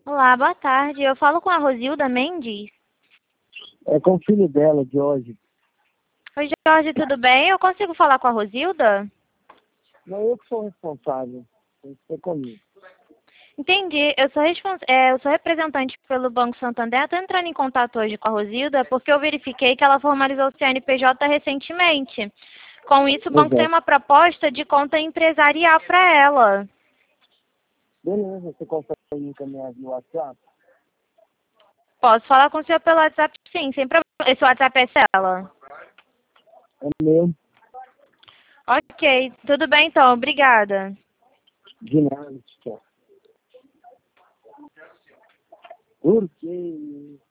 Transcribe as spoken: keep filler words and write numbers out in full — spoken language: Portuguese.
Olá, boa tarde. Eu falo com a Rosilda Mendes. É com o filho dela, de hoje. Oi, Jorge, tudo bem? Eu consigo falar com a Rosilda? Não, eu que sou responsável. Tem que ser comigo. Entendi. Eu sou, respons... é, eu sou representante pelo Banco Santander. Estou entrando em contato hoje com a Rosilda porque eu verifiquei que ela formalizou o C N P J recentemente. Com isso, o banco tem Exato. uma proposta de conta empresarial para ela. Beleza, você consegue me encaminhar no WhatsApp? Posso falar com o senhor pelo WhatsApp? Sim, sem problema. Esse WhatsApp é dela. É meu. Ok, tudo bem então. Obrigada. De nada, tchau. Por quê?